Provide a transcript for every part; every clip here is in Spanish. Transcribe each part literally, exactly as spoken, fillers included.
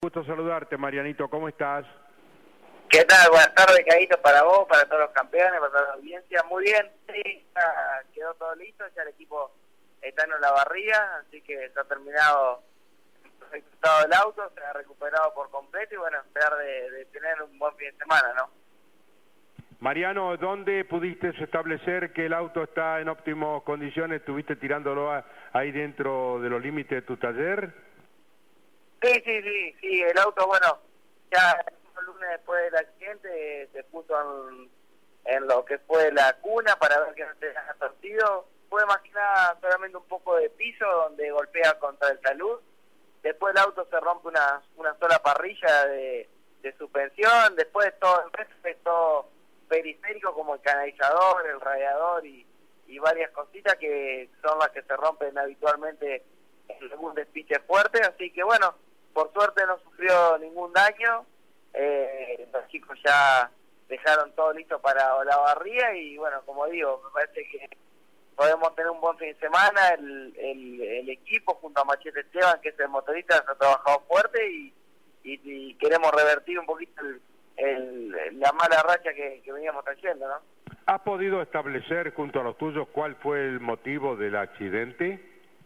Gusto saludarte, Marianito, ¿cómo estás? ¿Qué tal? Buenas tardes, Caíto, para vos, para todos los campeones, para toda la audiencia. Muy bien, sí, ya quedó todo listo, ya el equipo está en la barriga, así que está terminado el estado del auto, se ha recuperado por completo y bueno, esperar de, de tener un buen fin de semana, ¿no? Mariano, ¿dónde pudiste establecer que el auto está en óptimas condiciones? ¿Estuviste tirándolo a, ahí dentro de los límites de tu taller? Sí, sí, sí, sí, el auto, bueno, ya el lunes después del accidente se puso en, en lo que fue la cuna para ver que no se haya torcido. Fue más que nada solamente un poco de piso donde golpea contra el talud. Después el auto se rompe una, una sola parrilla de, de suspensión. Después todo el resto es todo periférico como el canalizador, el radiador y, y varias cositas que son las que se rompen habitualmente en algún despiche fuerte. Así que bueno, por suerte no sufrió ningún daño. Eh, los chicos ya dejaron todo listo para la barría y bueno, como digo, me parece que podemos tener un buen fin de semana. El, el, el equipo junto a Machete Esteban, que es el motorista, ha trabajado fuerte y, y, y queremos revertir un poquito el, el, la mala racha que, que veníamos trayendo, ¿no? ¿Has podido establecer junto a los tuyos cuál fue el motivo del accidente?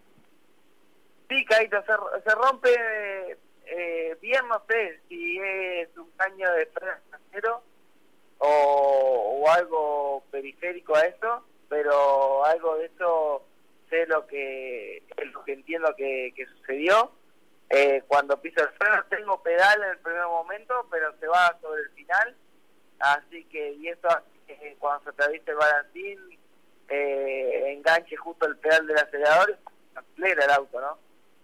Sí, Caíto, se, se rompe eh, bien, no sé si es un caño de freno trasero o, o algo periférico a eso, pero algo de eso sé lo que es lo que entiendo que, que sucedió. Eh, cuando piso el freno tengo pedal en el primer momento, pero se va sobre el final, así que y eso eh, cuando se atraviesa el balancín eh, enganche justo el pedal del acelerador y acelera el auto, ¿no?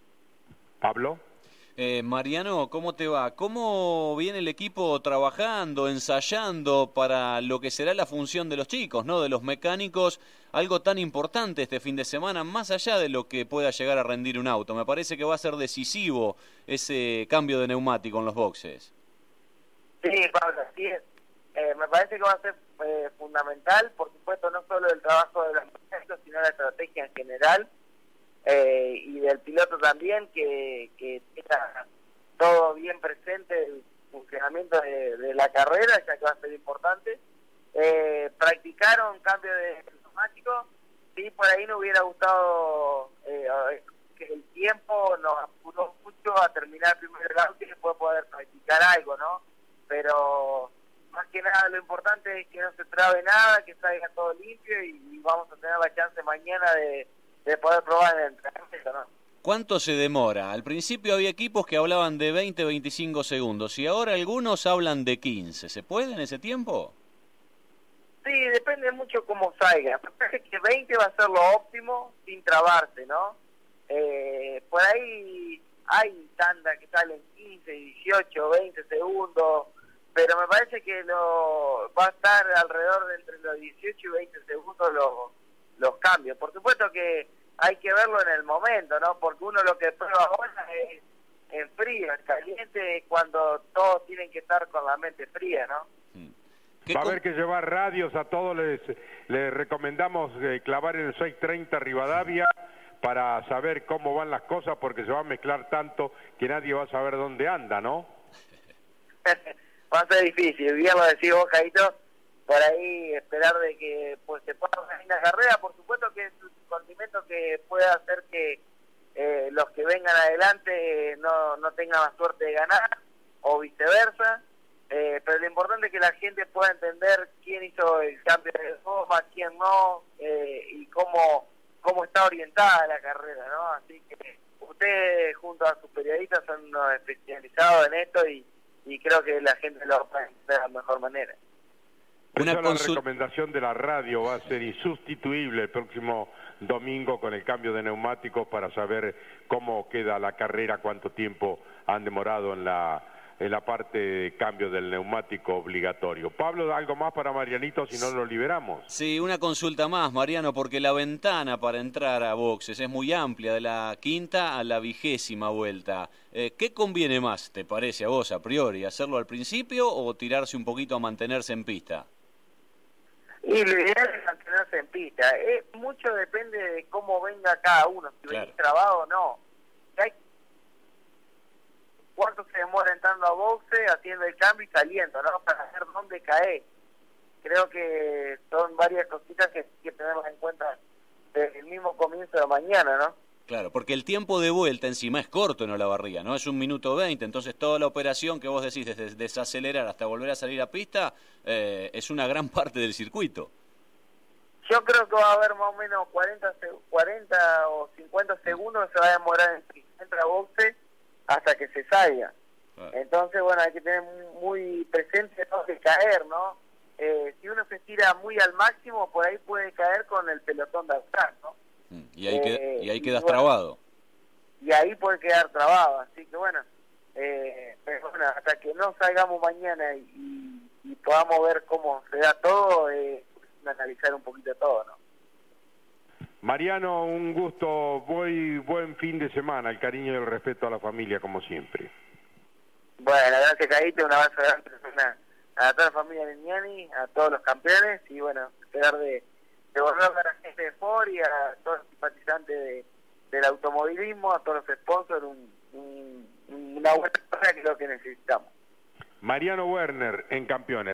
Pablo. Eh, Mariano, ¿cómo te va? ¿Cómo viene el equipo trabajando, ensayando para lo que será la función de los chicos, ¿no? De los mecánicos, algo tan importante este fin de semana, más allá de lo que pueda llegar a rendir un auto. Me parece que va a ser decisivo ese cambio de neumático en los boxes. Sí, Pablo, así es. Eh, me parece que va a ser eh, fundamental, por supuesto, no solo el trabajo de los mecánicos, sino la estrategia en general. Eh, y del piloto también, que, que tenga todo bien presente el funcionamiento de, de la carrera, ya que va a ser importante. Eh, practicaron cambio de neumático, sí, por ahí nos hubiera gustado eh, que el tiempo nos apuró mucho a terminar primero el auto y después poder practicar algo, ¿no? Pero más que nada lo importante es que no se trabe nada, que salga todo limpio y, y vamos a tener la chance mañana de de poder probar en el entrenamiento, ¿no? ¿Cuánto se demora? Al principio había equipos que hablaban de veinte, veinticinco segundos y ahora algunos hablan de quince. ¿Se puede en ese tiempo? Sí, depende mucho cómo salga. Me parece que veinte va a ser lo óptimo sin trabarse, ¿no? Eh, por ahí hay tandas que salen quince, dieciocho, veinte segundos, pero me parece que lo va a estar alrededor de entre los dieciocho y veinte segundos los los cambios. Por supuesto que hay que verlo en el momento, ¿no? Porque uno lo que prueba ahora es en frío, en caliente, es cuando todos tienen que estar con la mente fría, ¿no? Va a haber que llevar radios a todos, les, les recomendamos eh, clavar en el seiscientos treinta Rivadavia para saber cómo van las cosas, porque se va a mezclar tanto que nadie va a saber dónde anda, ¿no? Va a ser difícil, bien lo decís vos, Caíto, por ahí esperar de que pues se pueda hacer una carrera. Por supuesto que es un condimento que puede hacer que eh, los que vengan adelante no, no tengan la suerte de ganar o viceversa, eh, pero lo importante es que la gente pueda entender quién hizo el cambio de goma, quién no, eh, y cómo, cómo está orientada la carrera, ¿no? Así que ustedes junto a sus periodistas son unos especializados en esto y, y creo que la gente lo va a entender de la mejor manera. Una Esa consul... la recomendación de la radio va a ser insustituible el próximo domingo con el cambio de neumáticos para saber cómo queda la carrera, cuánto tiempo han demorado en la en la parte de cambio del neumático obligatorio. Pablo, ¿algo más para Marianito si no lo liberamos? Sí, una consulta más, Mariano, porque la ventana para entrar a boxes es muy amplia, de la quinta a la vigésima vuelta. Eh, ¿Qué conviene más, te parece a vos, a priori? ¿Hacerlo al principio o tirarse un poquito a mantenerse en pista? Y lo ideal es mantenerse en pista. Eh, mucho depende de cómo venga cada uno, si claro. venís trabado o no. Hay cuánto se demora entrando a boxe, haciendo el cambio y saliendo, ¿no? Para ver dónde cae. Creo que son varias cositas que hay que tenerlas en cuenta desde el mismo comienzo de la mañana, ¿no? Claro, porque el tiempo de vuelta encima es corto en Olavarría, ¿no? Es un minuto veinte, entonces toda la operación que vos decís desde desacelerar hasta volver a salir a pista eh, es una gran parte del circuito. Yo creo que va a haber más o menos cuarenta, cuarenta o cincuenta segundos que se va a demorar en que entra a boxe hasta que se salga. Ah. Entonces, bueno, hay que tener muy presente no de caer, ¿no? Eh, si uno se tira muy al máximo, por ahí puede caer con el pelotón de atrás, ¿no? Y ahí, eh, qued, y ahí quedas y bueno, trabado. Y ahí puede quedar trabado, así que bueno, eh, pero bueno, hasta que no salgamos mañana y, y, y podamos ver cómo se da todo, eh, analizar un poquito todo, ¿no? Mariano, un gusto, muy buen fin de semana, el cariño y el respeto a la familia como siempre. Bueno, gracias Caíte, un abrazo grande a toda la familia de Niani, a todos los campeones y bueno, esperar de, de volver a la gente de Ford y a todos los simpatizantes de, del automovilismo, a todos los sponsors, un, un, una buena cosa que es lo que necesitamos. Mariano Werner en Campeones.